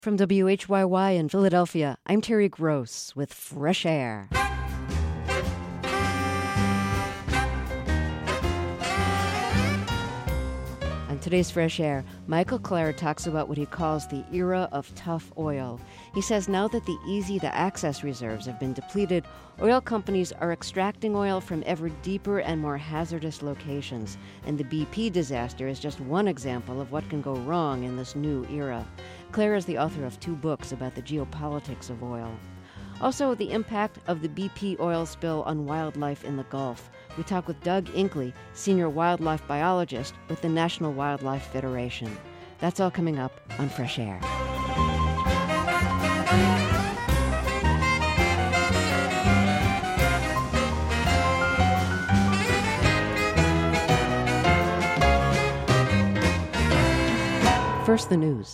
From WHYY in Philadelphia, I'm Terry Gross with Fresh Air. On today's Fresh Air, Michael Clare talks about what he calls the era of tough oil. He says now that the easy-to-access reserves have been depleted, oil companies are extracting oil from ever deeper and more hazardous locations. And the BP disaster is just one example of what can go wrong in this new era. Clare is the author of 2 books about the geopolitics of oil. Also, the impact of the BP oil spill on wildlife in the Gulf. We talk with Doug Inkley, senior wildlife biologist with the National Wildlife Federation. That's all coming up on Fresh Air. First, the news.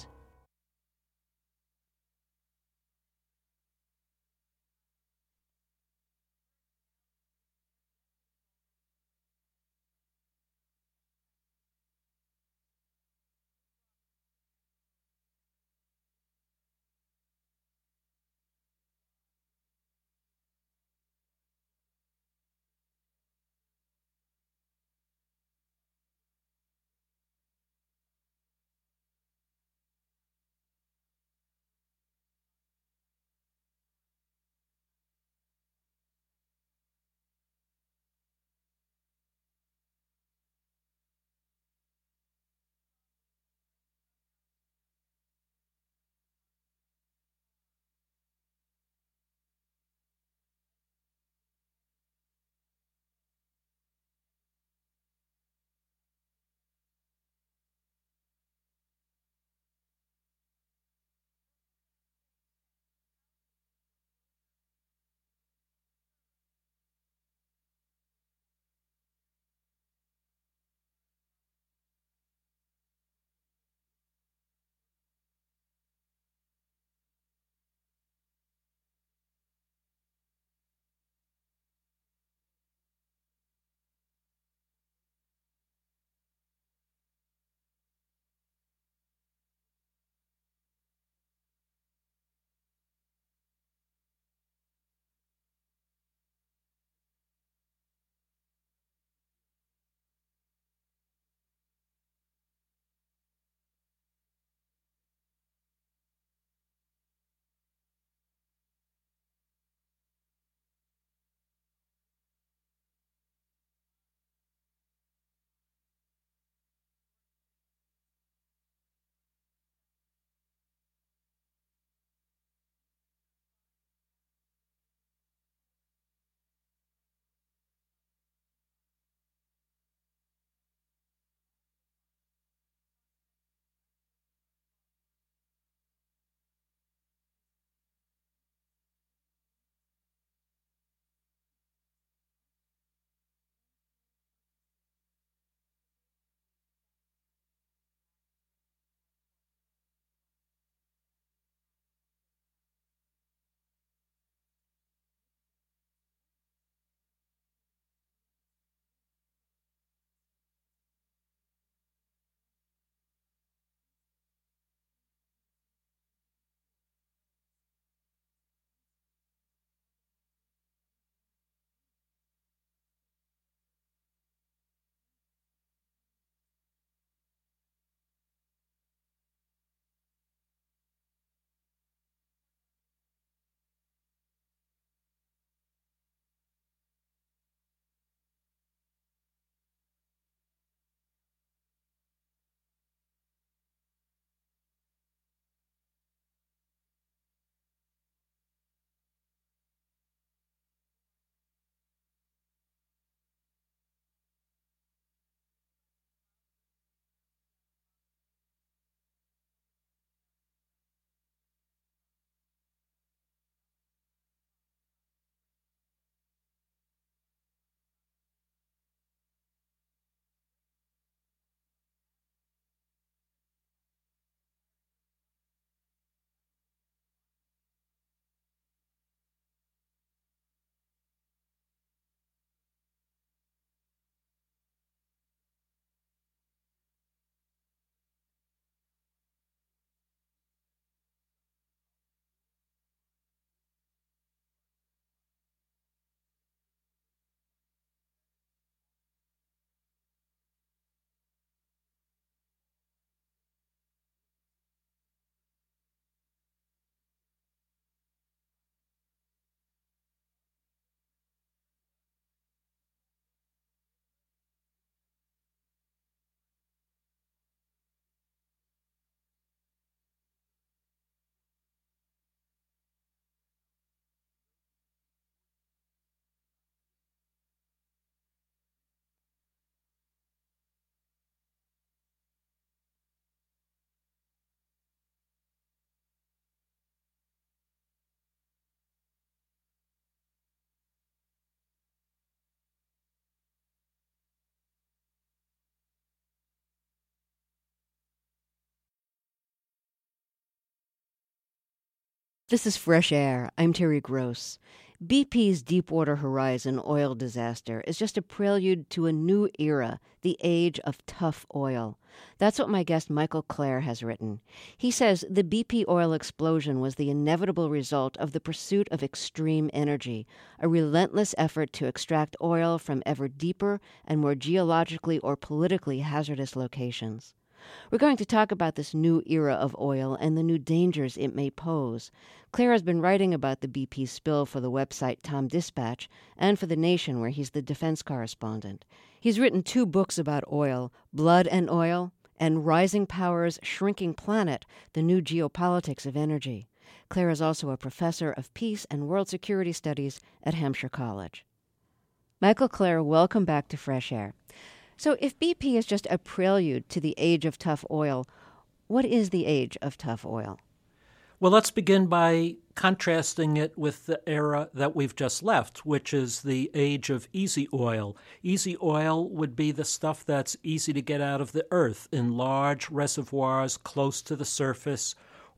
This is Fresh Air. I'm Terry Gross. BP's Deepwater Horizon oil disaster is just a prelude to a new era, the age of tough oil. That's what my guest Michael Clare has written. He says the BP oil explosion was the inevitable result of the pursuit of extreme energy, a relentless effort to extract oil from ever deeper and more geologically or politically hazardous locations. We're going to talk about this new era of oil and the new dangers it may pose. Clare has been writing about the BP spill for the website Tom Dispatch and for The Nation, where he's the defense correspondent. He's written 2 books about oil, Blood and Oil, and Rising Power's Shrinking Planet, The New Geopolitics of Energy. Clare is also a professor of peace and world security studies at Hampshire College. Michael Clare, welcome back to Fresh Air. So if BP is just a prelude to the age of tough oil, what is the age of tough oil? Well, let's begin by contrasting it with the era that we've just left, which is the age of easy oil. Easy oil would be the stuff that's easy to get out of the earth in large reservoirs close to the surface,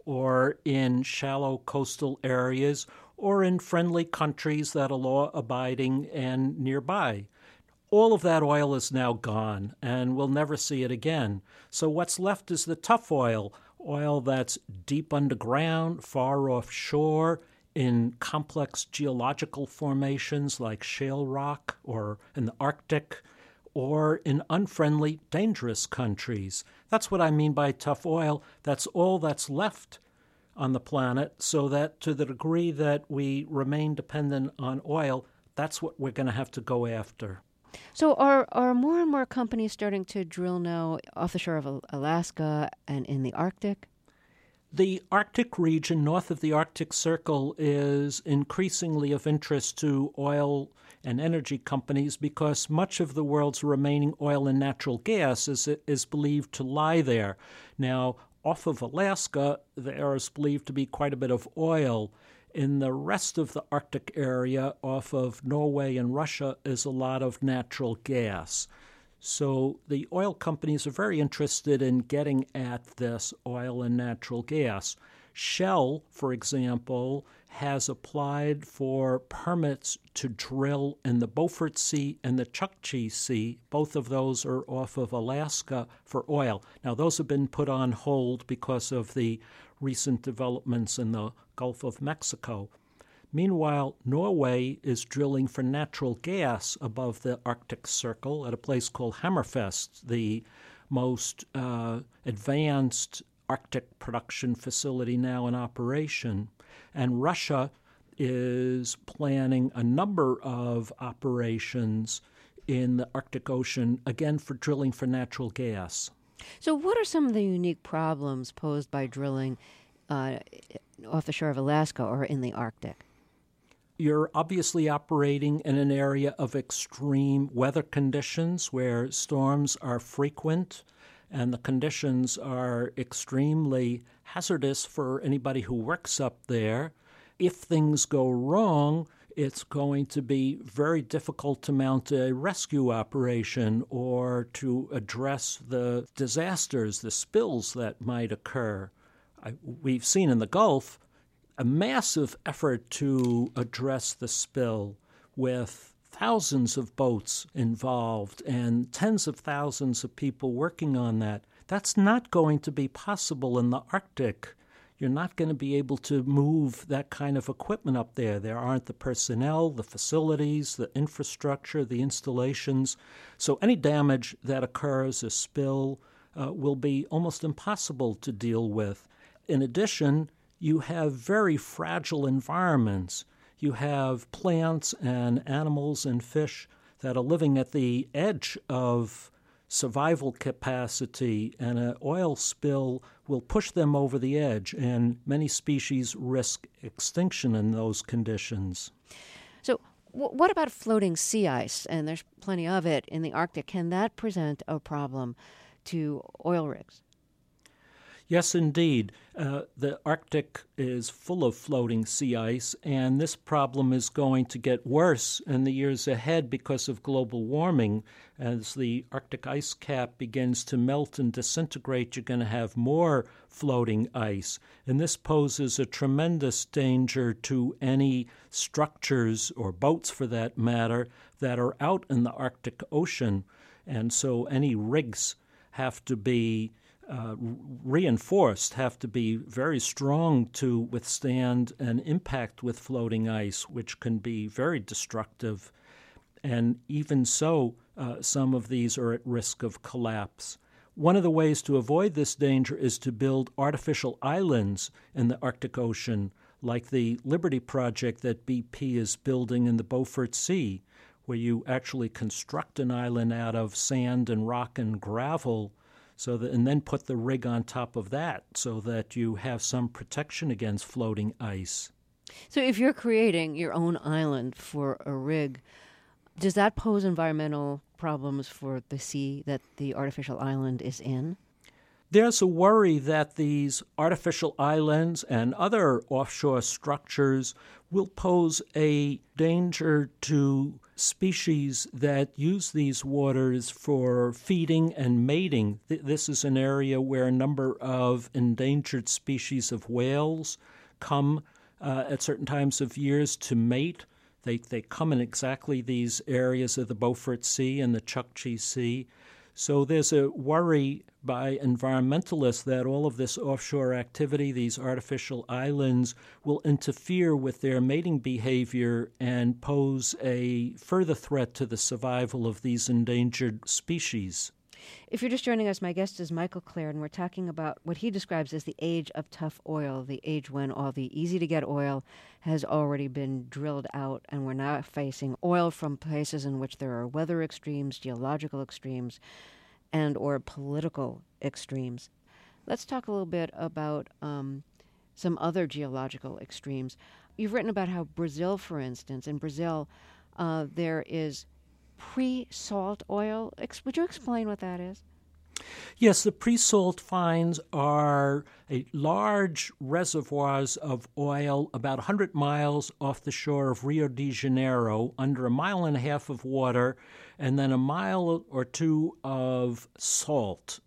or in shallow coastal areas, or in friendly countries that are law-abiding and nearby. All of that oil is now gone, and we'll never see it again. So what's left is the tough oil, oil that's deep underground, far offshore, in complex geological formations like shale rock or in the Arctic, or in unfriendly, dangerous countries. That's what I mean by tough oil. That's all that's left on the planet, so that to the degree that we remain dependent on oil, that's what we're going to have to go after. So are more and more companies starting to drill now off the shore of Alaska and in the Arctic? The Arctic region north of the Arctic Circle is increasingly of interest to oil and energy companies because much of the world's remaining oil and natural gas is believed to lie there. Now, off of Alaska, there is believed to be quite a bit of oil. In the rest of the Arctic area, off of Norway and Russia, is a lot of natural gas. So the oil companies are very interested in getting at this oil and natural gas. Shell, for example, has applied for permits to drill in the Beaufort Sea and the Chukchi Sea. Both of those are off of Alaska for oil. Now, those have been put on hold because of the recent developments in the Gulf of Mexico. Meanwhile, Norway is drilling for natural gas above the Arctic Circle at a place called Hammerfest, the most advanced Arctic production facility now in operation. And Russia is planning a number of operations in the Arctic Ocean, again for drilling for natural gas. So what are some of the unique problems posed by drilling off the shore of Alaska or in the Arctic? You're obviously operating in an area of extreme weather conditions where storms are frequent and the conditions are extremely hazardous for anybody who works up there. If things go wrong, it's going to be very difficult to mount a rescue operation or to address the disasters, the spills that might occur. We've seen in the Gulf a massive effort to address the spill with thousands of boats involved and tens of thousands of people working on that. That's not going to be possible in the Arctic. You're not going to be able to move that kind of equipment up there. There aren't the personnel, the facilities, the infrastructure, the installations. So any damage that occurs, a spill, will be almost impossible to deal with. In addition, you have very fragile environments. You have plants and animals and fish that are living at the edge of survival capacity, and an oil spill will push them over the edge, and many species risk extinction in those conditions. So what about floating sea ice? And there's plenty of it in the Arctic. Can that present a problem to oil rigs? Yes, indeed. The Arctic is full of floating sea ice, and this problem is going to get worse in the years ahead because of global warming. As the Arctic ice cap begins to melt and disintegrate, you're going to have more floating ice. And this poses a tremendous danger to any structures, or boats for that matter, that are out in the Arctic Ocean. And so any rigs have to be reinforced, have to be very strong to withstand an impact with floating ice, which can be very destructive. And even so, some of these are at risk of collapse. One of the ways to avoid this danger is to build artificial islands in the Arctic Ocean, like the Liberty Project that BP is building in the Beaufort Sea, where you actually construct an island out of sand and rock and gravel, and then put the rig on top of that so that you have some protection against floating ice. So if you're creating your own island for a rig, does that pose environmental problems for the sea that the artificial island is in? There's a worry that these artificial islands and other offshore structures will pose a danger to species that use these waters for feeding and mating. This is an area where a number of endangered species of whales come at certain times of years to mate. They come in exactly these areas of the Beaufort Sea and the Chukchi Sea. So there's a worry by environmentalists that all of this offshore activity, these artificial islands, will interfere with their mating behavior and pose a further threat to the survival of these endangered species. If you're just joining us, my guest is Michael Klare, and we're talking about what he describes as the age of tough oil, the age when all the easy-to-get oil has already been drilled out, and we're now facing oil from places in which there are weather extremes, geological extremes, and or political extremes. Let's talk a little bit about some other geological extremes. You've written about how Brazil, for instance, in Brazil, there is pre-salt oil. Would you explain what that is? Yes, the pre-salt finds are large reservoirs of oil about 100 miles off the shore of Rio de Janeiro, under a mile and a half of water, and then a mile or two of salt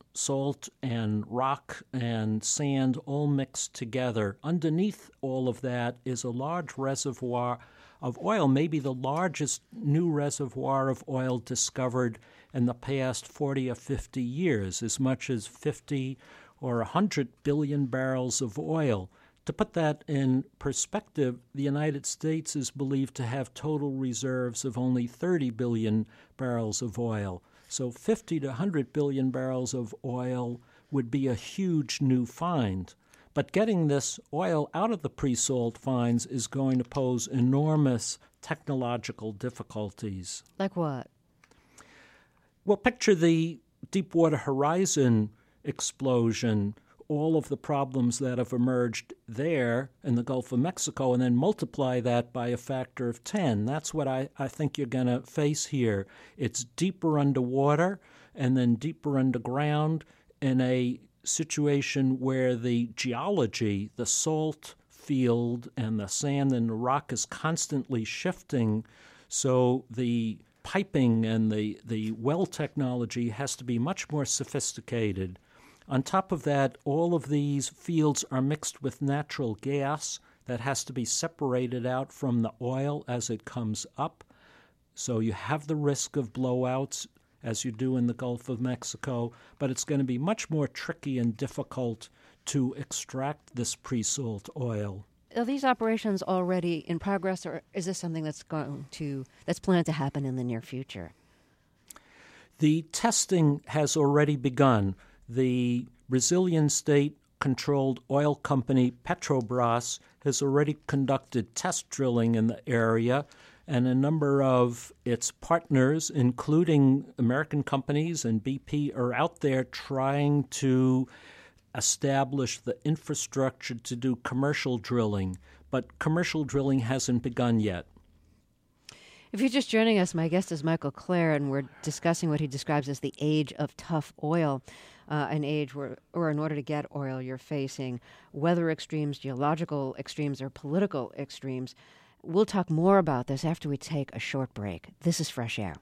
and rock and sand all mixed together. Underneath all of that is a large reservoir of oil, maybe the largest new reservoir of oil discovered in the past 40 or 50 years, as much as 50 or 100 billion barrels of oil. To put that in perspective, the United States is believed to have total reserves of only 30 billion barrels of oil. So 50 to 100 billion barrels of oil would be a huge new find. But getting this oil out of the pre-salt finds is going to pose enormous technological difficulties. Like what? Well, picture the Deepwater Horizon explosion, all of the problems that have emerged there in the Gulf of Mexico, and then multiply that by a factor of 10. That's what I think you're going to face here. It's deeper underwater and then deeper underground in a situation where the geology, the salt field and the sand and the rock is constantly shifting, so the piping and the well technology has to be much more sophisticated. On top of that, all of these fields are mixed with natural gas that has to be separated out from the oil as it comes up. So you have the risk of blowouts, as you do in the Gulf of Mexico, but it's going to be much more tricky and difficult to extract this pre-salt oil. Are these operations already in progress, or is this something that's planned to happen in the near future? The testing has already begun. The Brazilian state-controlled oil company Petrobras has already conducted test drilling in the area, and a number of its partners, including American companies and BP, are out there trying to establish the infrastructure to do commercial drilling. But commercial drilling hasn't begun yet. If you're just joining us, my guest is Michael Klare, and we're discussing what he describes as the age of tough oil. an age where, or in order to get oil, you're facing weather extremes, geological extremes, or political extremes. We'll talk more about this after we take a short break. This is Fresh Air.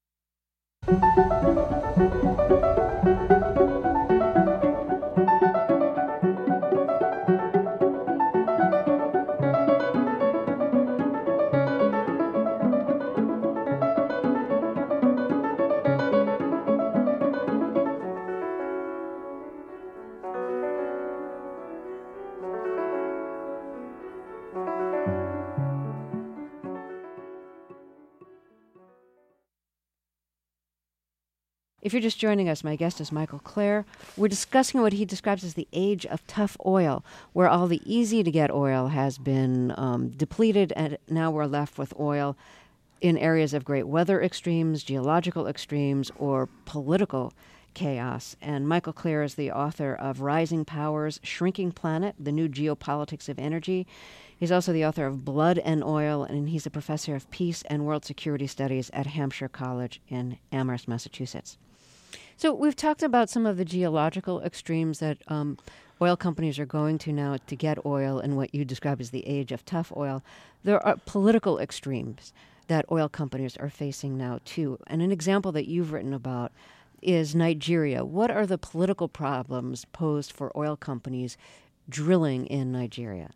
If you're just joining us, my guest is Michael Klare. We're discussing what he describes as the age of tough oil, where all the easy-to-get oil has been depleted, and now we're left with oil in areas of great weather extremes, geological extremes, or political chaos. And Michael Klare is the author of Rising Powers, Shrinking Planet, The New Geopolitics of Energy. He's also the author of Blood and Oil, and he's a professor of peace and world security studies at Hampshire College in Amherst, Massachusetts. So we've talked about some of the geological extremes that oil companies are going to now to get oil in what you describe as the age of tough oil. There are political extremes that oil companies are facing now, too. And an example that you've written about is Nigeria. What are the political problems posed for oil companies drilling in Nigeria?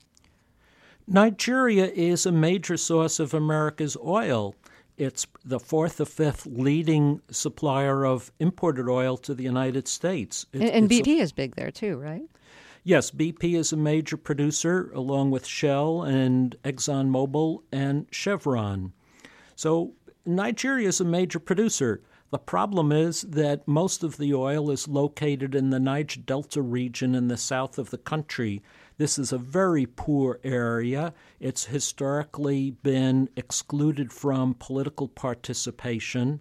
Nigeria is a major source of America's oil. It's the fourth or fifth leading supplier of imported oil to the United States. And BP is big there too, right? Yes, BP is a major producer along with Shell and ExxonMobil and Chevron. So Nigeria is a major producer. The problem is that most of the oil is located in the Niger Delta region in the south of the country. This is a very poor area. It's historically been excluded from political participation.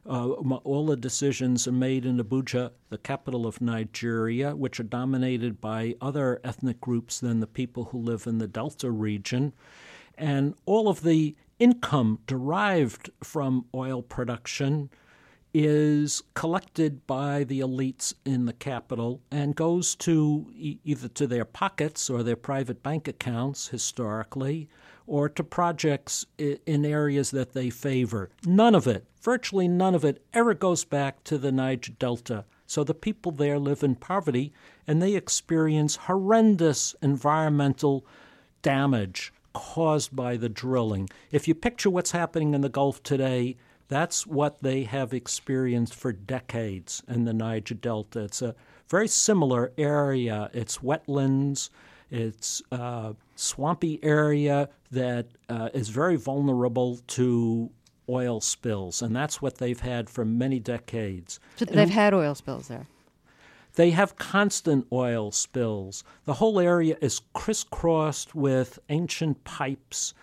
All the decisions are made in Abuja, the capital of Nigeria, which are dominated by other ethnic groups than the people who live in the Delta region. And all of the income derived from oil production is collected by the elites in the capital and goes to either to their pockets or their private bank accounts historically, or to projects in areas that they favor. None of it, virtually none of it, ever goes back to the Niger Delta. So the people there live in poverty, and they experience horrendous environmental damage caused by the drilling. If you picture what's happening in the Gulf today, that's what they have experienced for decades in the Niger Delta. It's a very similar area. It's wetlands. It's a swampy area that is very vulnerable to oil spills, and that's what they've had for many decades. So they've had oil spills there? They have constant oil spills. The whole area is crisscrossed with ancient pipes.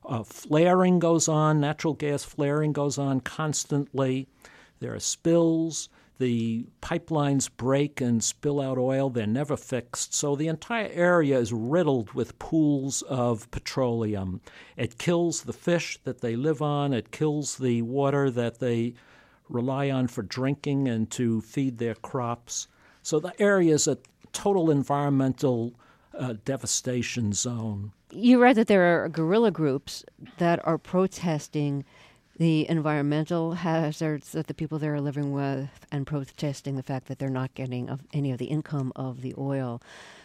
Flaring goes on, natural gas flaring goes on constantly. There are spills. The pipelines break and spill out oil. They're never fixed. So the entire area is riddled with pools of petroleum. It kills the fish that they live on. It kills the water that they rely on for drinking and to feed their crops. So the area is a total environmental devastation zone. You read that there are guerrilla groups that are protesting the environmental hazards that the people there are living with and protesting the fact that they're not getting any of the income of the oil.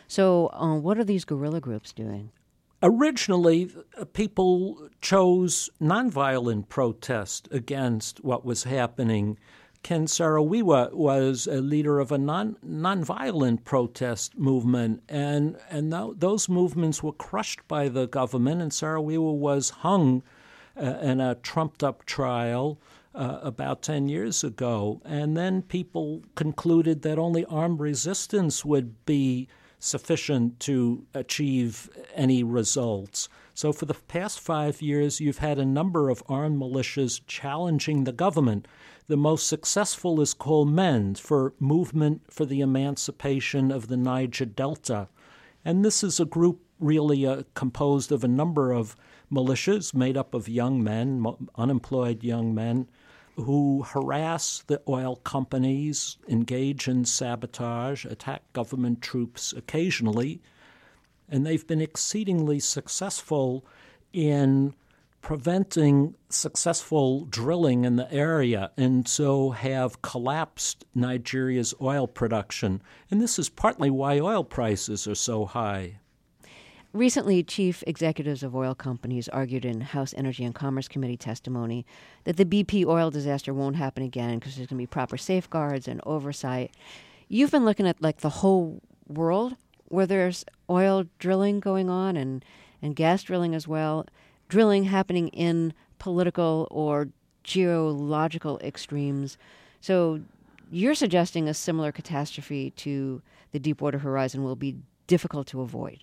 So what are these guerrilla groups doing? Originally, people chose nonviolent protest against what was happening. Ken Saro-Wiwa was a leader of a nonviolent protest movement, and those movements were crushed by the government, and Saro-Wiwa was hung in a trumped-up trial about 10 years ago. And then people concluded that only armed resistance would be sufficient to achieve any results. So for the past 5 years, you've had a number of armed militias challenging the government. The most successful is called MEND, for Movement for the Emancipation of the Niger Delta. And this is a group really composed of a number of militias made up of young men, unemployed young men, who harass the oil companies, engage in sabotage, attack government troops occasionally, and they've been exceedingly successful in preventing successful drilling in the area, and so have collapsed Nigeria's oil production. And this is partly why oil prices are so high. Recently, chief executives of oil companies argued in House Energy and Commerce Committee testimony that the BP oil disaster won't happen again because there's going to be proper safeguards and oversight. You've been looking at like the whole world where there's oil drilling going on and gas drilling as well, drilling happening in political or geological extremes. So you're suggesting a similar catastrophe to the Deepwater Horizon will be difficult to avoid.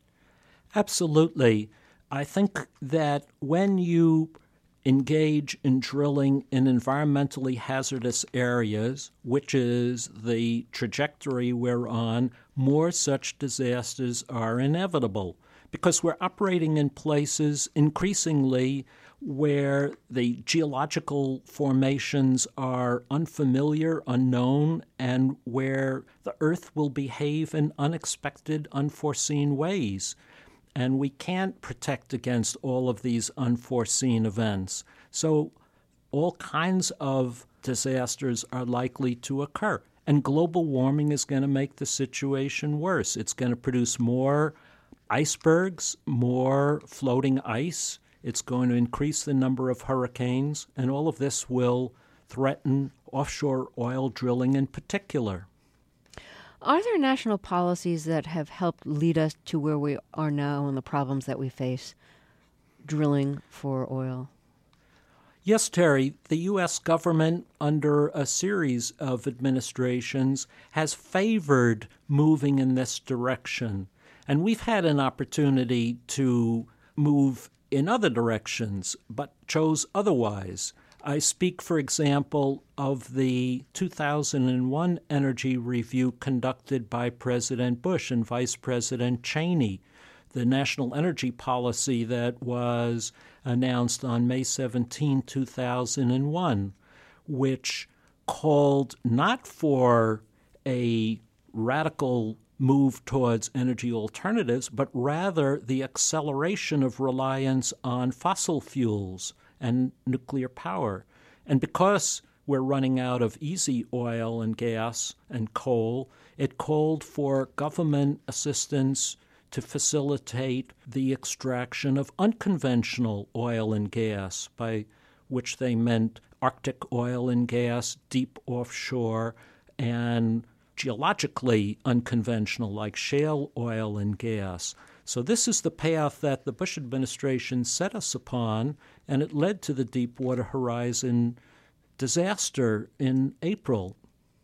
Absolutely. I think that when you engage in drilling in environmentally hazardous areas, which is the trajectory we're on, more such disasters are inevitable because we're operating in places increasingly where the geological formations are unfamiliar, unknown, and where the Earth will behave in unexpected, unforeseen ways. And we can't protect against all of these unforeseen events. So all kinds of disasters are likely to occur. And global warming is going to make the situation worse. It's going to produce more icebergs, more floating ice. It's going to increase the number of hurricanes. And all of this will threaten offshore oil drilling in particular. Are there national policies that have helped lead us to where we are now and the problems that we face drilling for oil? Yes, Terry. The U.S. government, under a series of administrations, has favored moving in this direction. And we've had an opportunity to move in other directions, but chose otherwise. I speak, for example, of the 2001 energy review conducted by President Bush and Vice President Cheney, the national energy policy that was announced on May 17, 2001, which called not for a radical move towards energy alternatives, but rather the acceleration of reliance on fossil fuels and nuclear power. And because we're running out of easy oil and gas and coal, it called for government assistance to facilitate the extraction of unconventional oil and gas, by which they meant Arctic oil and gas, deep offshore, and geologically unconventional, like shale oil and gas. So this is the path that the Bush administration set us upon, and it led to the Deepwater Horizon disaster in April.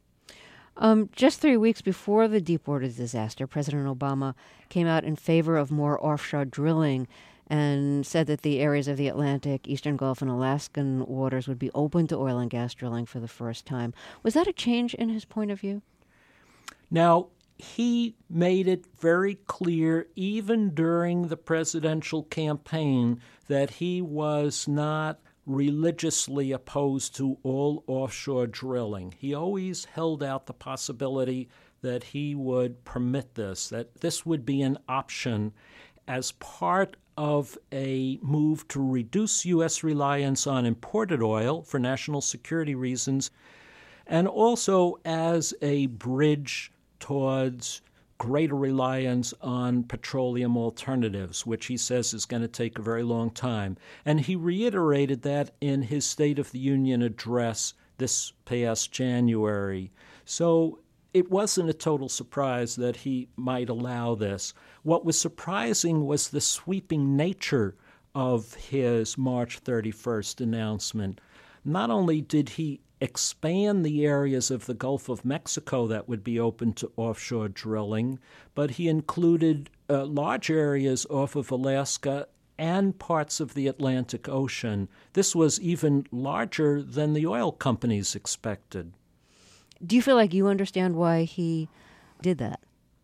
Just 3 weeks before the Deepwater disaster, President Obama came out in favor of more offshore drilling and said that the areas of the Atlantic, Eastern Gulf, and Alaskan waters would be open to oil and gas drilling for the first time. Was that a change in his point of view? Now, he made it very clear, even during the presidential campaign, that he was not religiously opposed to all offshore drilling. He always held out the possibility that he would permit this, that this would be an option as part of a move to reduce U.S. reliance on imported oil for national security reasons, and also as a bridge towards greater reliance on petroleum alternatives, which he says is going to take a very long time. And he reiterated that in his State of the Union address this past January. So it wasn't a total surprise that he might allow this. What was surprising was the sweeping nature of his March 31st announcement. Not only did he expand the areas of the Gulf of Mexico that would be open to offshore drilling, but he included large areas off of Alaska and parts of the Atlantic Ocean. This was even larger than the oil companies expected. Do you feel like you understand why he did that?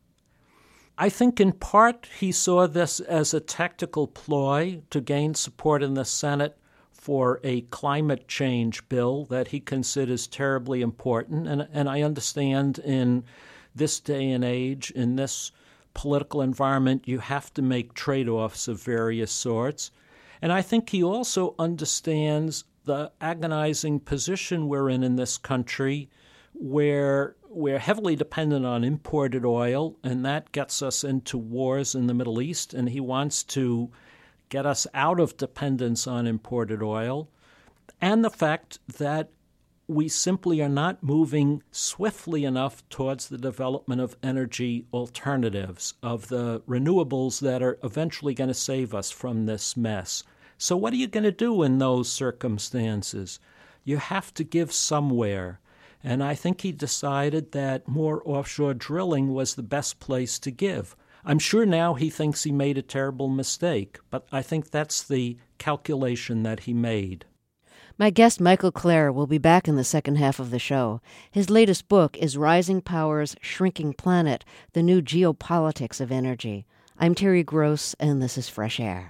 I think in part he saw this as a tactical ploy to gain support in the Senate for a climate change bill that he considers terribly important. And I understand in this day and age, in this political environment, you have to make trade-offs of various sorts. And I think he also understands the agonizing position we're in this country, where we're heavily dependent on imported oil, and that gets us into wars in the Middle East, and he wants to get us out of dependence on imported oil, and the fact that we simply are not moving swiftly enough towards the development of energy alternatives, of the renewables that are eventually going to save us from this mess. So what are you going to do in those circumstances? You have to give somewhere. And I think he decided that more offshore drilling was the best place to give. I'm sure now he thinks he made a terrible mistake, but I think that's the calculation that he made. My guest, Michael Klare, will be back in the second half of the show. His latest book is Rising Powers, Shrinking Planet, The New Geopolitics of Energy. I'm Terry Gross, and this is Fresh Air.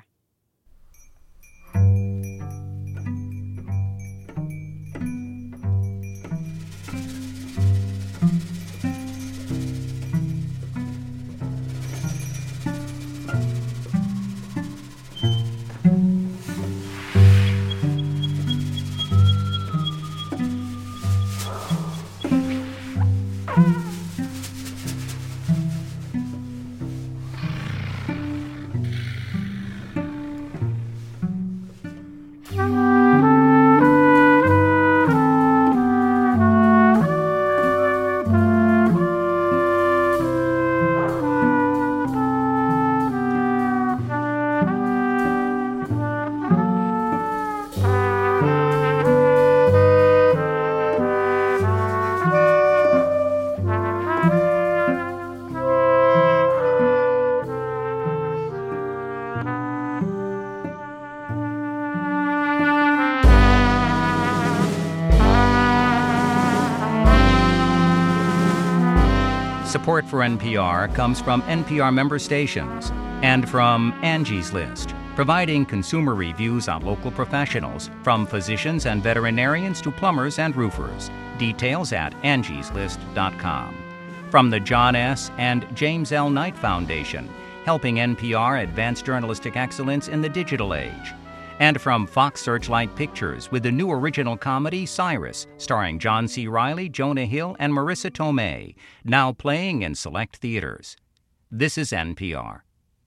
Support for NPR comes from NPR member stations and from Angie's List, providing consumer reviews on local professionals, from physicians and veterinarians to plumbers and roofers. Details at angieslist.com. From the John S. and James L. Knight Foundation, helping NPR advance journalistic excellence in the digital age. And from Fox Searchlight Pictures with the new original comedy Cyrus, starring John C. Reilly, Jonah Hill, and Marissa Tomei, now playing in select theaters. This is NPR.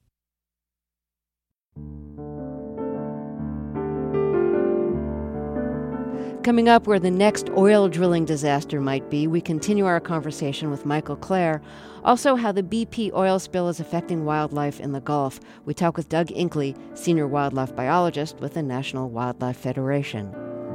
Coming up, where the next oil drilling disaster might be, we continue our conversation with Michael Klare. Also, how the BP oil spill is affecting wildlife in the Gulf. We talk with Doug Inkley, senior wildlife biologist with the National Wildlife Federation.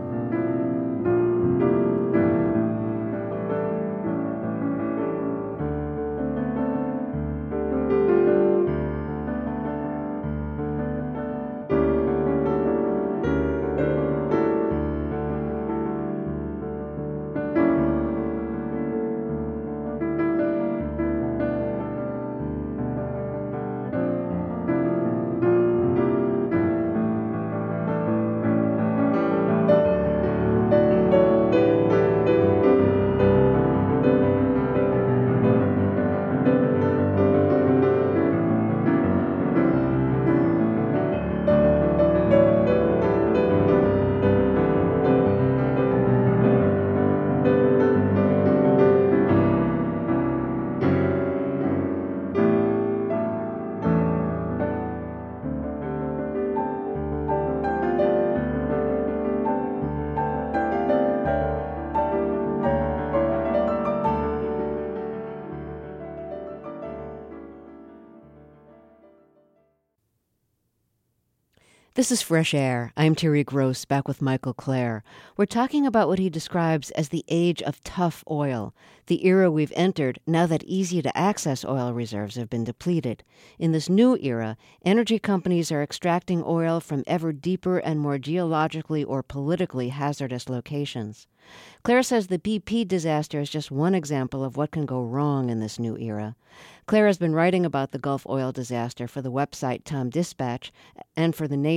This is Fresh Air. I'm Terry Gross, back with Michael Klare. We're talking about what he describes as the age of tough oil, the era we've entered now that easy-to-access oil reserves have been depleted. In this new era, energy companies are extracting oil from ever deeper and more geologically or politically hazardous locations. Klare says the BP disaster is just one example of what can go wrong in this new era. Klare has been writing about the Gulf oil disaster for the website Tom Dispatch and for The Nation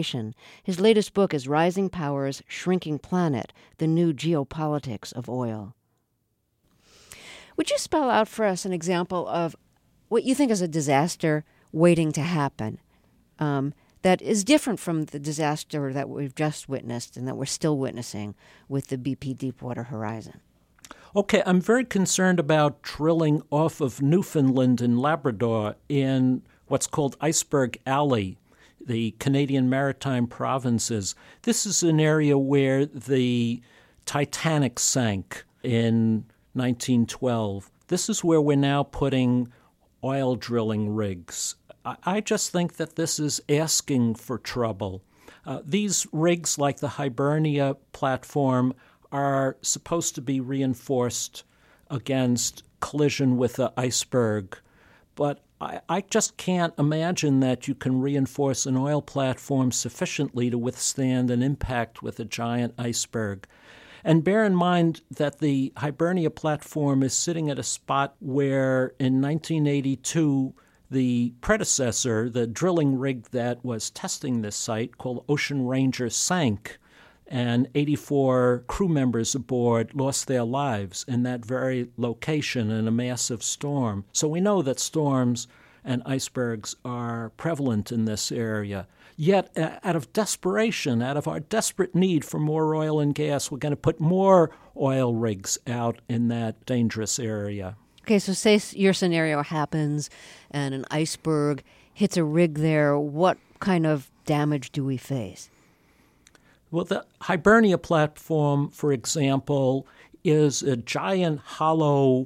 transition. His latest book is Rising Powers, Shrinking Planet, The New Geopolitics of Oil. Would you spell out for us an example of what you think is a disaster waiting to happen that is different from the disaster that we've just witnessed and that we're still witnessing with the BP Deepwater Horizon? Okay, I'm very concerned about drilling off of Newfoundland and Labrador in what's called Iceberg Alley, the Canadian Maritime Provinces. This is an area where the Titanic sank in 1912. This is where we're now putting oil drilling rigs. I just think that this is asking for trouble. These rigs, like the Hibernia platform, are supposed to be reinforced against collision with the iceberg. But I just can't imagine that you can reinforce an oil platform sufficiently to withstand an impact with a giant iceberg. And bear in mind that the Hibernia platform is sitting at a spot where in 1982, the predecessor, the drilling rig that was testing this site, called Ocean Ranger, sank, and 84 crew members aboard lost their lives in that very location in a massive storm. So we know that storms and icebergs are prevalent in this area. Yet, out of desperation, out of our desperate need for more oil and gas, we're going to put more oil rigs out in that dangerous area. Okay, so say your scenario happens and an iceberg hits a rig there. What kind of damage do we face? Well, the Hibernia platform, for example, is a giant hollow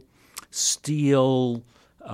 steel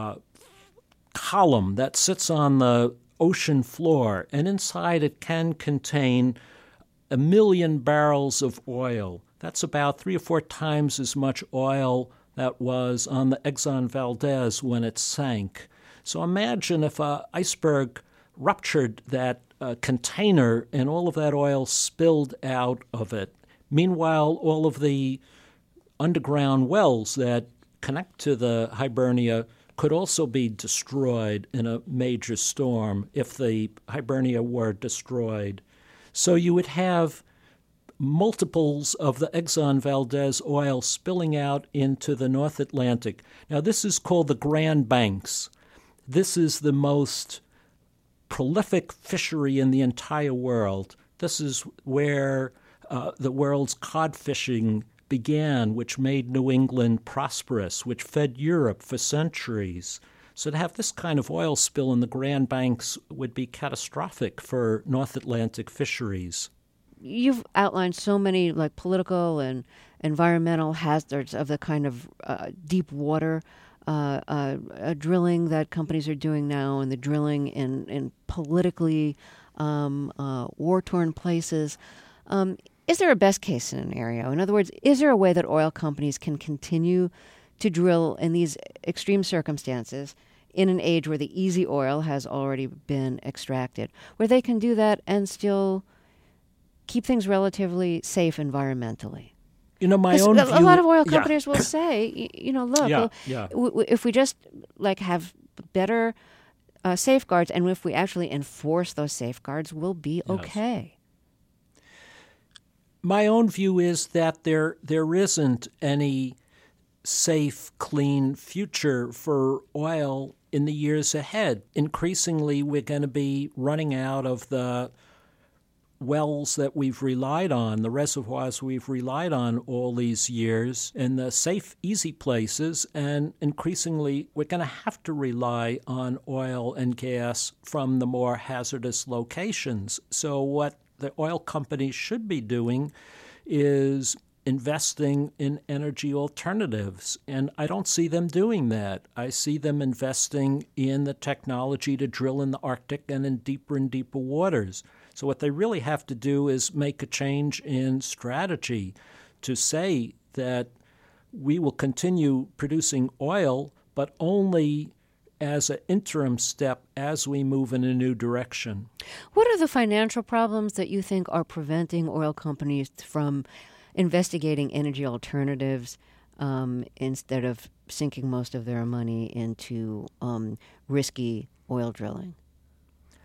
column that sits on the ocean floor, and inside it can contain 1 million barrels of oil. That's about 3 or 4 times as much oil that was on the Exxon Valdez when it sank. So imagine if an iceberg ruptured that container and all of that oil spilled out of it. Meanwhile, all of the underground wells that connect to the Hibernia could also be destroyed in a major storm if the Hibernia were destroyed. So you would have multiples of the Exxon Valdez oil spilling out into the North Atlantic. Now, this is called the Grand Banks. This is the most prolific fishery in the entire world. This is where the world's cod fishing began, which made New England prosperous, which fed Europe for centuries. So to have this kind of oil spill in the Grand Banks would be catastrophic for North Atlantic fisheries. You've outlined so many political and environmental hazards of the kind of deep water drilling that companies are doing now, and the drilling in politically war-torn places. Is there a best-case scenario? In other words, is there a way that oil companies can continue to drill in these extreme circumstances in an age where the easy oil has already been extracted, where they can do that and still keep things relatively safe environmentally? My own view... A lot of oil companies will say, look, if we just have better safeguards, and if we actually enforce those safeguards, we'll be okay. My own view is that there isn't any safe, clean future for oil in the years ahead. Increasingly, we're going to be running out of the wells that we've relied on, the reservoirs we've relied on all these years, and the safe, easy places, and increasingly we're going to have to rely on oil and gas from the more hazardous locations. So what the oil companies should be doing is investing in energy alternatives, and I don't see them doing that. I see them investing in the technology to drill in the Arctic and deeper waters. So what they really have to do is make a change in strategy to say that we will continue producing oil, but only as an interim step as we move in a new direction. What are the financial problems that you think are preventing oil companies from investigating energy alternatives instead of sinking most of their money into risky oil drilling?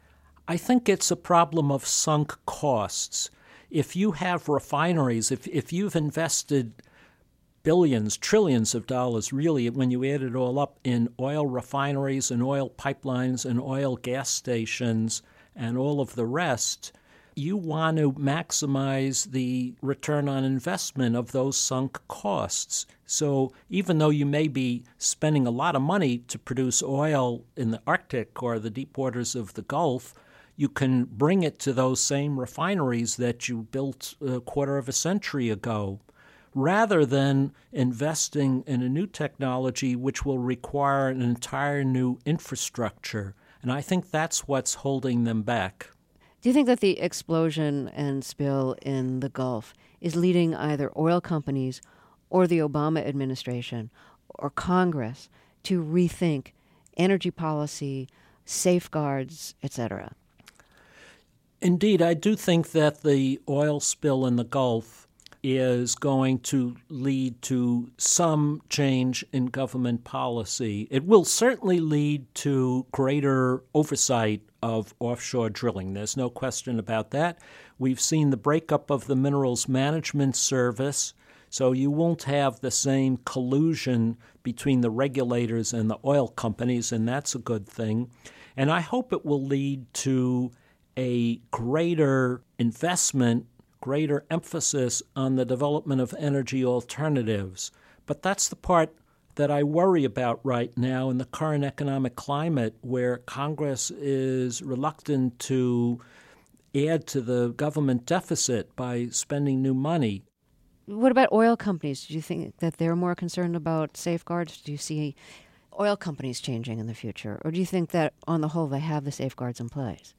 I think it's a problem of sunk costs. If you have refineries, if you've invested billions, trillions of dollars, really, when you add it all up, in oil refineries and oil pipelines and oil gas stations and all of the rest, you want to maximize the return on investment of those sunk costs. So even though you may be spending a lot of money to produce oil in the Arctic or the deep waters of the Gulf, you can bring it to those same refineries that you built a quarter of a century ago, rather than investing in a new technology which will require an entire new infrastructure. And I think that's what's holding them back. Do you think that the explosion and spill in the Gulf is leading either oil companies or the Obama administration or Congress to rethink energy policy, safeguards, etc.? Indeed, I do think that the oil spill in the Gulf is going to lead to some change in government policy. It will certainly lead to greater oversight of offshore drilling. There's no question about that. We've seen the breakup of the Minerals Management Service, so you won't have the same collusion between the regulators and the oil companies, and that's a good thing. And I hope it will lead to a greater investment, greater emphasis on the development of energy alternatives. But that's the part that I worry about right now in the current economic climate, where Congress is reluctant to add to the government deficit by spending new money. What about oil companies? Do you think that they're more concerned about safeguards? Do you see oil companies changing in the future? Or do you think that, on the whole, they have the safeguards in place?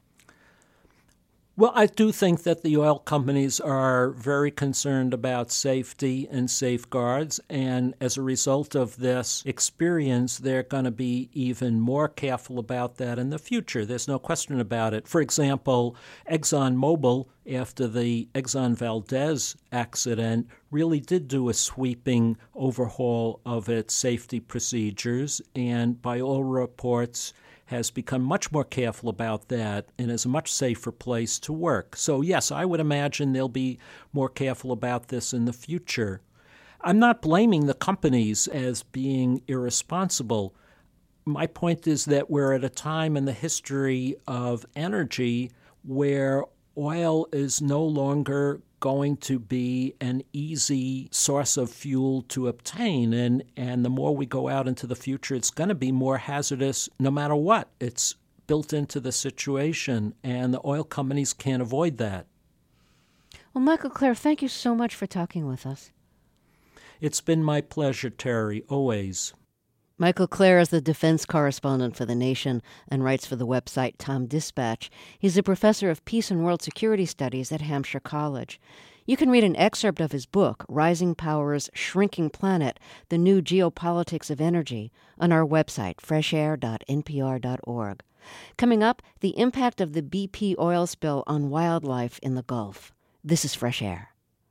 Well, I do think that the oil companies are very concerned about safety and safeguards, and as a result of this experience, they're going to be even more careful about that in the future. There's no question about it. For example, ExxonMobil, after the Exxon Valdez accident, really did do a sweeping overhaul of its safety procedures, and by all reports, has become much more careful about that and is a much safer place to work. So yes, I would imagine they'll be more careful about this in the future. I'm not blaming the companies as being irresponsible. My point is that we're at a time in the history of energy where oil is no longer going to be an easy source of fuel to obtain. And the more we go out into the future, it's going to be more hazardous no matter what. It's built into the situation, and the oil companies can't avoid that. Well, Michael Klare, thank you so much for talking with us. It's been my pleasure, Terry, always. Michael Klare is the defense correspondent for The Nation and writes for the website Tom Dispatch. He's a professor of peace and world security studies at Hampshire College. You can read an excerpt of his book, Rising Power's Shrinking Planet, The New Geopolitics of Energy, on our website, freshair.npr.org. Coming up, the impact of the BP oil spill on wildlife in the Gulf. This is Fresh Air.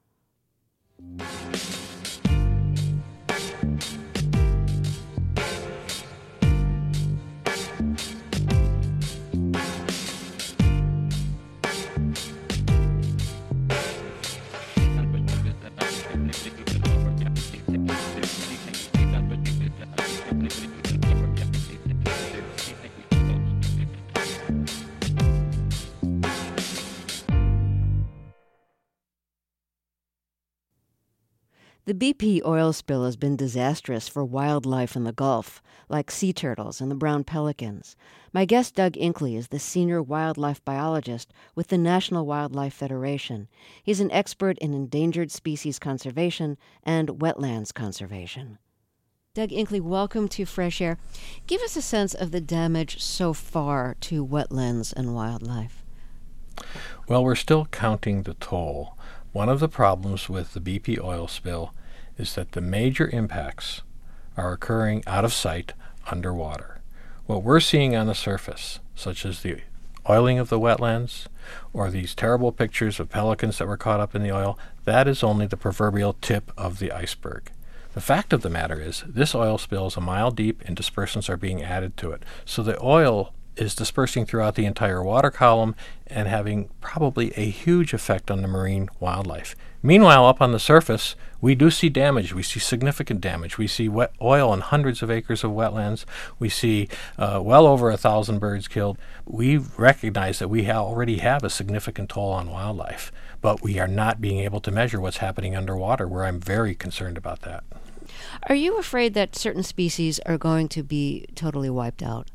The BP oil spill has been disastrous for wildlife in the Gulf, like sea turtles and the brown pelicans. My guest, Doug Inkley, is the senior wildlife biologist with the National Wildlife Federation. He's an expert in endangered species conservation and wetlands conservation. Doug Inkley, welcome to Fresh Air. Give us a sense of the damage so far to wetlands and wildlife. Well, we're still counting the toll. One of the problems with the BP oil spill is that the major impacts are occurring out of sight underwater. What we're seeing on the surface, such as the oiling of the wetlands or these terrible pictures of pelicans that were caught up in the oil, that is only the proverbial tip of the iceberg. The fact of the matter is this oil spill is a mile deep and dispersants are being added to it. So the oil is dispersing throughout the entire water column and having probably a huge effect on the marine wildlife. Meanwhile, up on the surface, we do see damage. We see significant damage. We see wet oil in hundreds of acres of wetlands. We see well over 1,000 birds killed. We recognize that we already have a significant toll on wildlife, but we are not being able to measure what's happening underwater, where I'm very concerned about that. Are you afraid that certain species are going to be totally wiped out?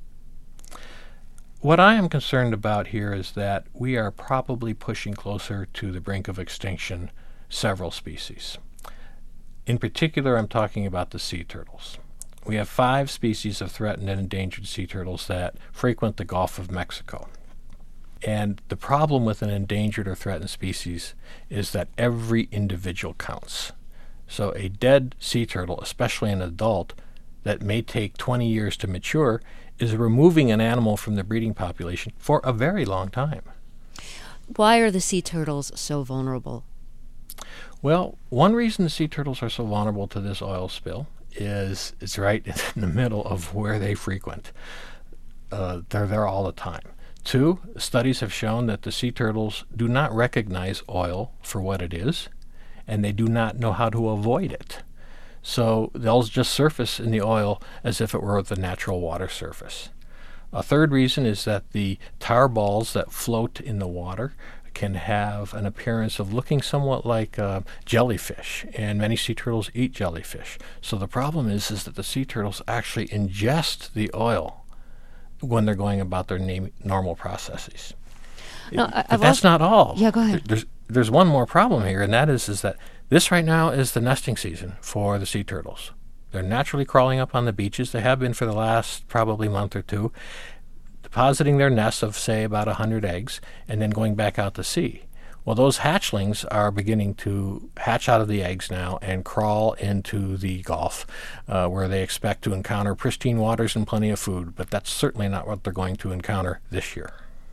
What I am concerned about here is that we are probably pushing closer to the brink of extinction several species. In particular, I'm talking about the sea turtles. We have 5 species of threatened and endangered sea turtles that frequent the Gulf of Mexico. And the problem with an endangered or threatened species is that every individual counts. So a dead sea turtle, especially an adult, that may take 20 years to mature, is removing an animal from the breeding population for a very long time. Why are the sea turtles so vulnerable? Well, one reason the sea turtles are so vulnerable to this oil spill is it's right in the middle of where they frequent. They're there all the time. 2, studies have shown that the sea turtles do not recognize oil for what it is, and they do not know how to avoid it. So they'll just surface in the oil as if it were the natural water surface. A third reason is that the tar balls that float in the water can have an appearance of looking somewhat like jellyfish, and many sea turtles eat jellyfish. So the problem is that the sea turtles actually ingest the oil when they're going about their normal processes. No, but that's not all. Yeah, go ahead. There's one more problem here, and that is that this right now is the nesting season for the sea turtles. They're naturally crawling up on the beaches. They have been for the last probably month or 2, depositing their nests of, say, about 100 eggs, and then going back out to sea. Well, those hatchlings are beginning to hatch out of the eggs now and crawl into the Gulf, where they expect to encounter pristine waters and plenty of food, but that's certainly not what they're going to encounter this year.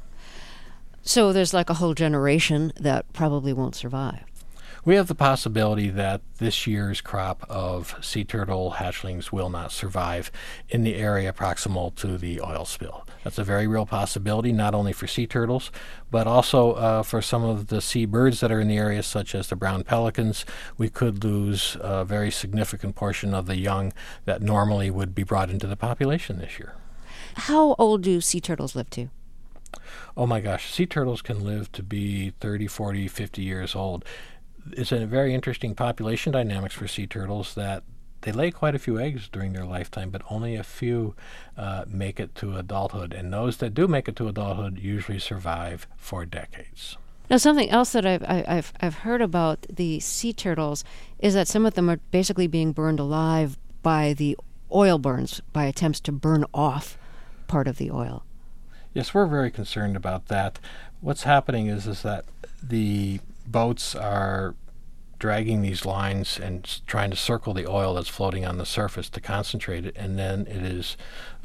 So there's like a whole generation that probably won't survive. We have the possibility that this year's crop of sea turtle hatchlings will not survive in the area proximal to the oil spill. That's a very real possibility, not only for sea turtles, but also for some of the sea birds that are in the area, such as the brown pelicans. We could lose a very significant portion of the young that normally would be brought into the population this year. How old do sea turtles live to? Oh my gosh, sea turtles can live to be 30, 40, 50 years old. It's a very interesting population dynamics for sea turtles that they lay quite a few eggs during their lifetime, but only a few make it to adulthood. And those that do make it to adulthood usually survive for decades. Now, something else that I've heard about the sea turtles is that some of them are basically being burned alive by the oil burns, by attempts to burn off part of the oil. Yes, we're very concerned about that. What's happening is that the boats are dragging these lines and trying to circle the oil that's floating on the surface to concentrate it, and then it is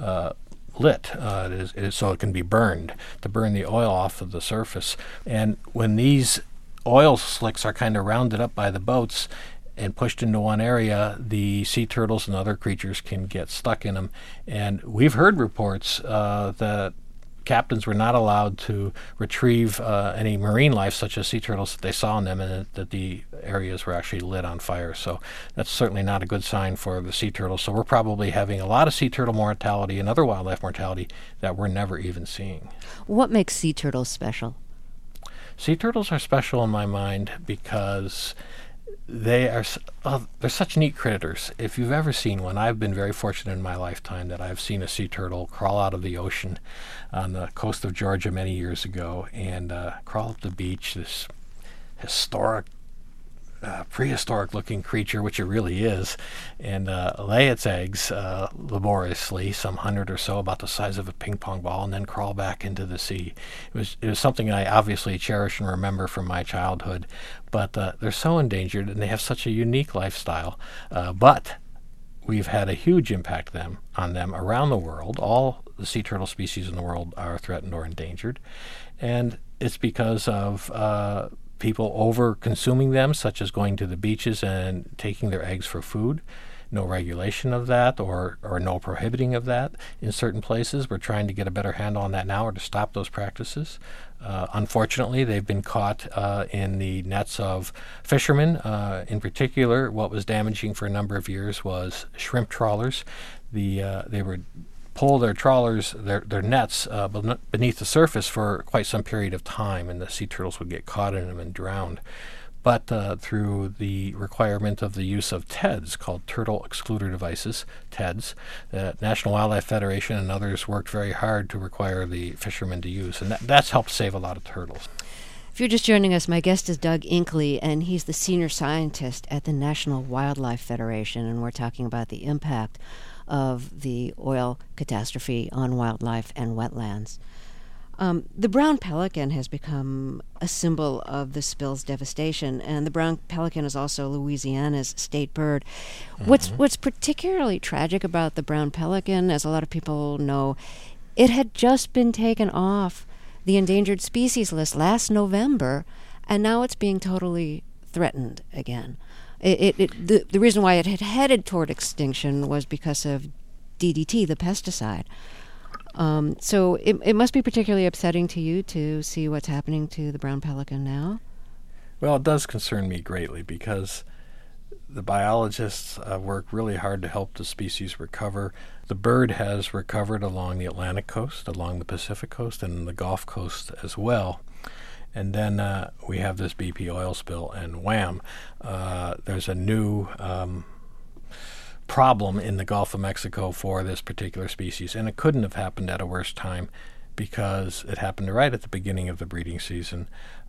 lit. It is so it can be burned, to burn the oil off of the surface. And when these oil slicks are kind of rounded up by the boats and pushed into one area, the sea turtles and other creatures can get stuck in them. And we've heard reports that captains were not allowed to retrieve any marine life, such as sea turtles, that they saw in them, and that the areas were actually lit on fire. So that's certainly not a good sign for the sea turtles. So we're probably having a lot of sea turtle mortality and other wildlife mortality that we're never even seeing. What makes sea turtles special? Sea turtles are special in my mind because they're such neat critters. If you've ever seen one, I've been very fortunate in my lifetime that I've seen a sea turtle crawl out of the ocean on the coast of Georgia many years ago and crawl up the beach, this historic, prehistoric-looking creature, which it really is, and lay its eggs laboriously, some 100 or so, about the size of a ping pong ball, and then crawl back into the sea. It was something I obviously cherish and remember from my childhood, but they're so endangered, and they have such a unique lifestyle. But we've had a huge impact on them around the world. All the sea turtle species in the world are threatened or endangered, and it's because of people over consuming them, such as going to the beaches and taking their eggs for food. no regulation of that or no prohibiting of that in certain places. We're trying to get a better handle on that now, or to stop those practices. Unfortunately, they've been caught in the nets of fishermen. In particular, what was damaging for a number of years was shrimp trawlers. They would pull their trawlers, their nets beneath the surface for quite some period of time, and the sea turtles would get caught in them and drowned. But through the requirement of the use of TEDs, called Turtle Excluder Devices, TEDs, the National Wildlife Federation and others worked very hard to require the fishermen to use, and that's helped save a lot of turtles. If you're just joining us, my guest is Doug Inkley, and he's the senior scientist at the National Wildlife Federation, and we're talking about the impact of the oil catastrophe on wildlife and wetlands. The brown pelican has become a symbol of the spill's devastation, and the brown pelican is also Louisiana's state bird. Mm-hmm. What's particularly tragic about the brown pelican, as a lot of people know, it had just been taken off the endangered species list last November, and now it's being totally threatened again. The reason why it had headed toward extinction was because of DDT, the pesticide. So it must be particularly upsetting to you to see what's happening to the brown pelican now? Well, it does concern me greatly because the biologists work really hard to help the species recover. The bird has recovered along the Atlantic coast, along the Pacific coast, and the Gulf Coast as well. And then we have this BP oil spill, and wham, there's a new problem in the Gulf of Mexico for this particular species, and it couldn't have happened at a worse time because it happened right at the beginning of the breeding season.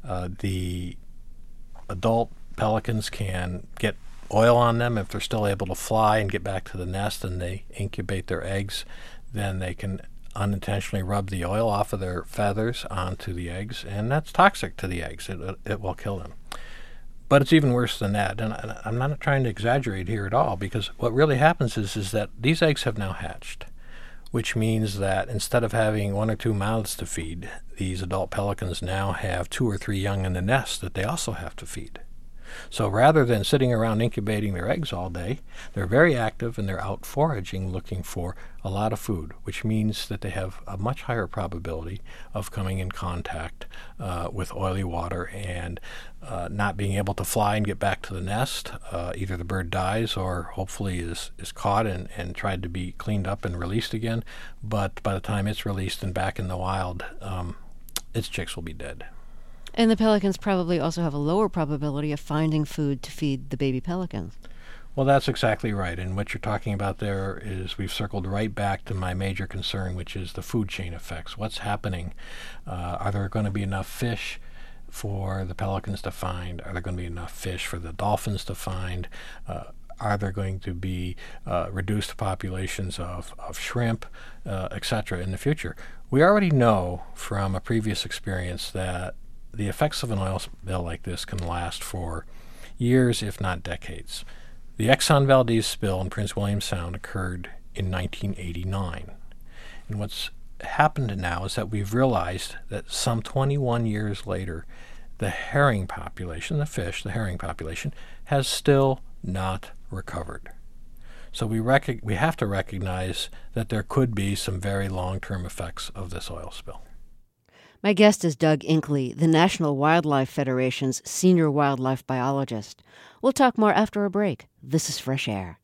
The adult pelicans can get oil on them if they're still able to fly and get back to the nest, and they incubate their eggs. Then they can unintentionally rub the oil off of their feathers onto the eggs, and that's toxic to the eggs. It will kill them. But it's even worse than that, and I'm not trying to exaggerate here at all, because what really happens is that these eggs have now hatched, which means that instead of having 1 or 2 mouths to feed, these adult pelicans now have 2 or 3 young in the nest that they also have to feed. So rather than sitting around incubating their eggs all day, they're very active and they're out foraging looking for a lot of food, which means that they have a much higher probability of coming in contact with oily water and not being able to fly and get back to the nest. Either the bird dies or hopefully is caught and tried to be cleaned up and released again. But by the time it's released and back in the wild, its chicks will be dead. And the pelicans probably also have a lower probability of finding food to feed the baby pelicans. Well, that's exactly right. And what you're talking about there is we've circled right back to my major concern, which is the food chain effects. What's happening? Are there going to be enough fish for the pelicans to find? Are there going to be enough fish for the dolphins to find? Are there going to be reduced populations of shrimp, etc. in the future? We already know from a previous experience that the effects of an oil spill like this can last for years, if not decades. The Exxon Valdez spill in Prince William Sound occurred in 1989. And what's happened now is that we've realized that some 21 years later, the herring population, the fish, the herring population, has still not recovered. So we have to recognize that there could be some very long-term effects of this oil spill. My guest is Doug Inkley, the National Wildlife Federation's senior wildlife biologist. We'll talk more after a break. This is Fresh Air.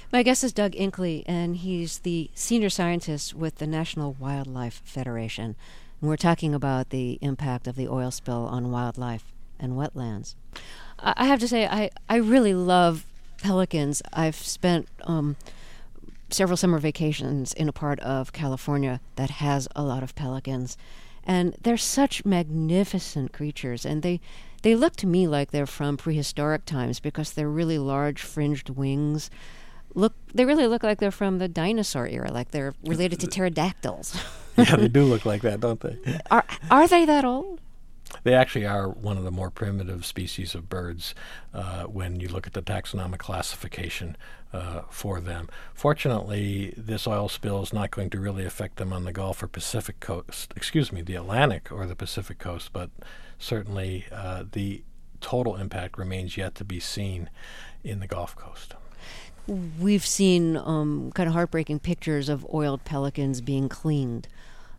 My guest is Doug Inkley, and he's the senior scientist with the National Wildlife Federation. And we're talking about the impact of the oil spill on wildlife and wetlands. I have to say, I really love pelicans. I've spent several summer vacations in a part of California that has a lot of pelicans. And they're such magnificent creatures, and they look to me like they're from prehistoric times because they're really large fringed wings. They really look like they're from the dinosaur era, like they're related to pterodactyls. Yeah, they do look like that, don't they? Are they that old? They actually are one of the more primitive species of birds when you look at the taxonomic classification for them. Fortunately, this oil spill is not going to really affect them on the Gulf or Pacific coast, the Atlantic or the Pacific coast, but certainly the total impact remains yet to be seen in the Gulf Coast. We've seen kind of heartbreaking pictures of oiled pelicans being cleaned.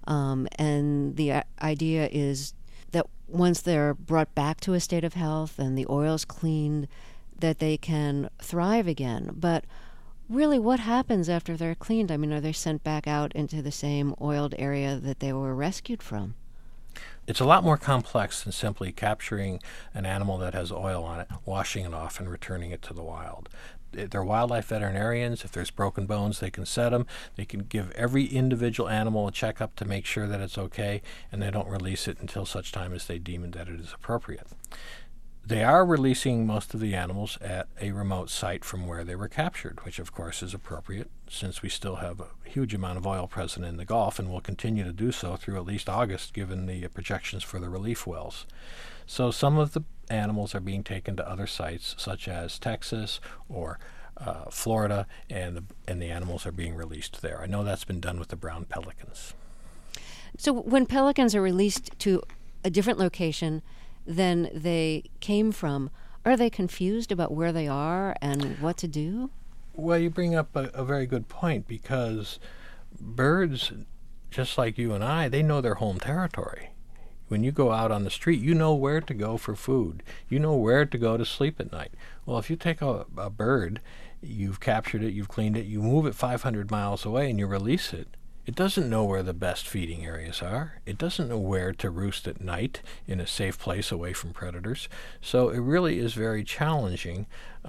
And the idea is that once they're brought back to a state of health and the oil's cleaned, that they can thrive again. But really, what happens after they're cleaned? I mean, are they sent back out into the same oiled area that they were rescued from? It's a lot more complex than simply capturing an animal that has oil on it, washing it off, and returning it to the wild. They're wildlife veterinarians. If there's broken bones, they can set them. They can give every individual animal a checkup to make sure that it's okay, and they don't release it until such time as they deem that it is appropriate. They are releasing most of the animals at a remote site from where they were captured, which of course is appropriate since we still have a huge amount of oil present in the Gulf and will continue to do so through at least August given the projections for the relief wells. So some of the animals are being taken to other sites such as Texas or Florida, and the animals are being released there. I know that's been done with the brown pelicans. So when pelicans are released to a different location than they came from, are they confused about where they are and what to do? Well, you bring up a very good point, because birds, just like you and I, they know their home territory. When you go out on the street, you know where to go for food. You know where to go to sleep at night. Well, if you take a bird, you've captured it, you've cleaned it, you move it 500 miles away and you release it, it doesn't know where the best feeding areas are. It doesn't know where to roost at night in a safe place away from predators. So it really is very challenging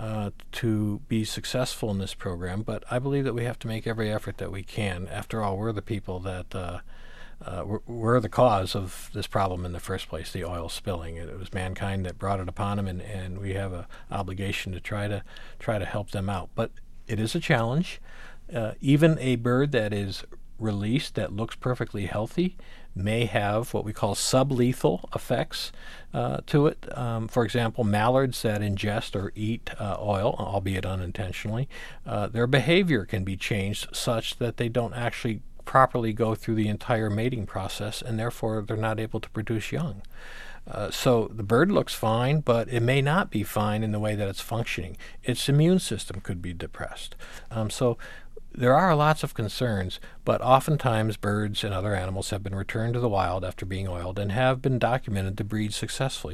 to be successful in this program, but I believe that we have to make every effort that we can. After all, we're the people that we're the cause of this problem in the first place, the oil spilling. It was mankind that brought it upon them, and we have an obligation to try to help them out. But it is a challenge. Even a bird that is released that looks perfectly healthy may have what we call sublethal effects to it. For example, mallards that ingest or eat oil, albeit unintentionally, their behavior can be changed such that they don't actually properly go through the entire mating process, and therefore they're not able to produce young. So the bird looks fine, but it may not be fine in the way that it's functioning. Its immune system could be depressed. So there are lots of concerns, but oftentimes birds and other animals have been returned to the wild after being oiled and have been documented to breed successfully.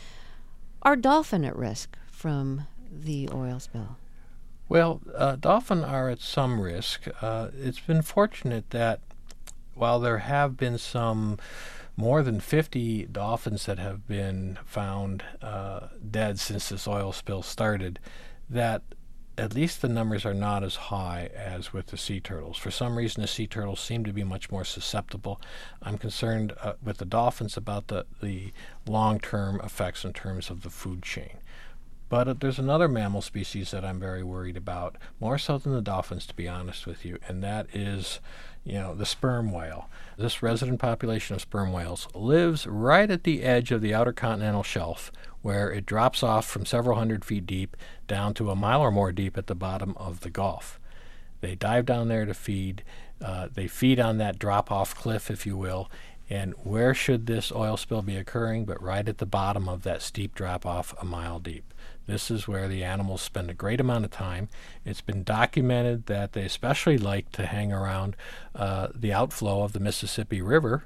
Are dolphin at risk from the oil spill? Well, dolphin are at some risk. It's been fortunate that while there have been some more than 50 dolphins that have been found dead since this oil spill started, that at least the numbers are not as high as with the sea turtles. For some reason, the sea turtles seem to be much more susceptible. I'm concerned with the dolphins about the long-term effects in terms of the food chain. But there's another mammal species that I'm very worried about, more so than the dolphins, to be honest with you, and that is, the sperm whale. This resident population of sperm whales lives right at the edge of the outer continental shelf, where it drops off from several hundred feet deep down to a mile or more deep at the bottom of the Gulf. They dive down there to feed. They feed on that drop-off cliff, if you will. And where should this oil spill be occurring but right at the bottom of that steep drop-off a mile deep? This is where the animals spend a great amount of time. It's been documented that they especially like to hang around the outflow of the Mississippi River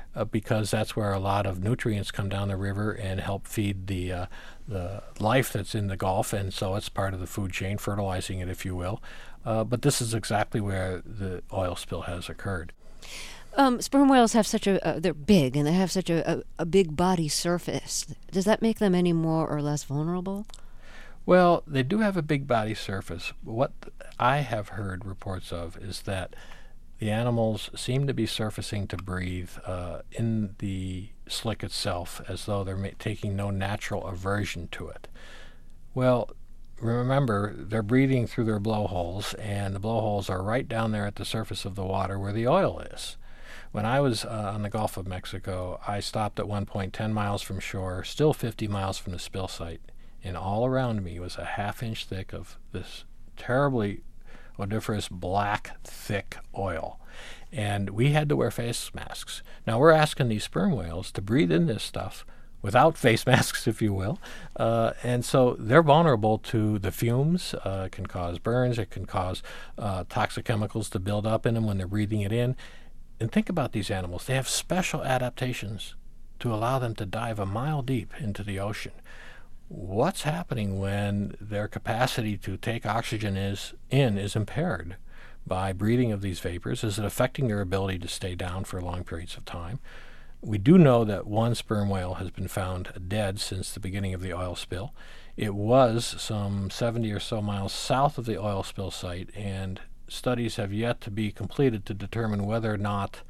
because that's where a lot of nutrients come down the river and help feed the life that's in the Gulf, and so it's part of the food chain, fertilizing it, if you will. But this is exactly where the oil spill has occurred. Sperm whales have they're big, and they have such a big body surface. Does that make them any more or less vulnerable? Well, they do have a big body surface. What I have heard reports of is that the animals seem to be surfacing to breathe in the slick itself, as though they're taking no natural aversion to it. Well, remember, they're breathing through their blowholes, and the blowholes are right down there at the surface of the water where the oil is. When I was on the Gulf of Mexico, I stopped at one point 10 miles from shore, still 50 miles from the spill site, and all around me was a half-inch thick of this terribly odoriferous black, thick oil. And we had to wear face masks. Now, we're asking these sperm whales to breathe in this stuff without face masks, if you will. And so they're vulnerable to the fumes. It can cause burns. It can cause toxic chemicals to build up in them when they're breathing it in. And think about these animals. They have special adaptations to allow them to dive a mile deep into the ocean. What's happening when their capacity to take oxygen is impaired by breathing of these vapors? Is it affecting their ability to stay down for long periods of time? We do know that one sperm whale has been found dead since the beginning of the oil spill. It was some 70 or so miles south of the oil spill site, and studies have yet to be completed to determine whether or not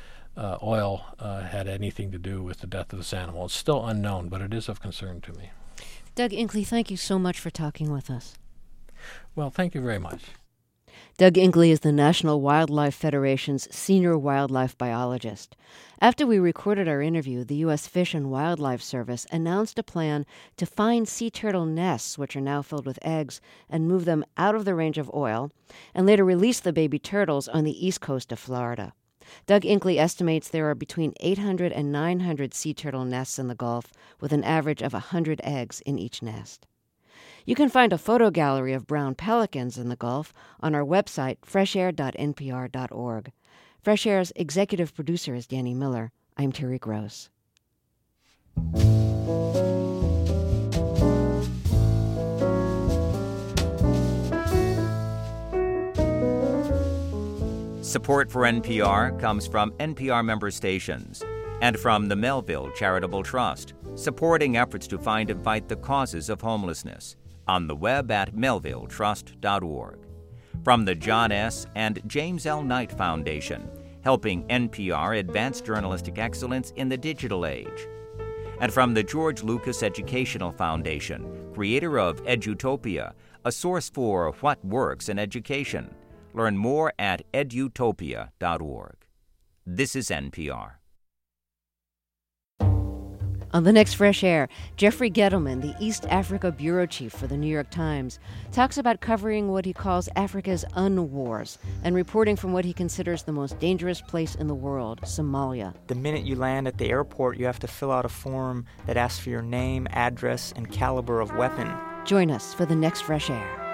oil had anything to do with the death of this animal. It's still unknown, but it is of concern to me. Doug Inkley, thank you so much for talking with us. Well, thank you very much. Doug Inkley is the National Wildlife Federation's senior wildlife biologist. After we recorded our interview, the U.S. Fish and Wildlife Service announced a plan to find sea turtle nests, which are now filled with eggs, and move them out of the range of oil, and later release the baby turtles on the east coast of Florida. Doug Inkley estimates there are between 800 and 900 sea turtle nests in the Gulf, with an average of 100 eggs in each nest. You can find a photo gallery of brown pelicans in the Gulf on our website, freshair.npr.org. Fresh Air's executive producer is Danny Miller. I'm Terry Gross. Support for NPR comes from NPR member stations and from the Melville Charitable Trust, supporting efforts to find and fight the causes of homelessness on the web at melvilletrust.org. From the John S. and James L. Knight Foundation, helping NPR advance journalistic excellence in the digital age. And from the George Lucas Educational Foundation, creator of Edutopia, a source for what works in education. Learn more at edutopia.org. This is NPR. On the next Fresh Air, Jeffrey Gettleman, the East Africa bureau chief for the New York Times, talks about covering what he calls Africa's unwars and reporting from what he considers the most dangerous place in the world, Somalia. The minute you land at the airport, you have to fill out a form that asks for your name, address, and caliber of weapon. Join us for the next Fresh Air.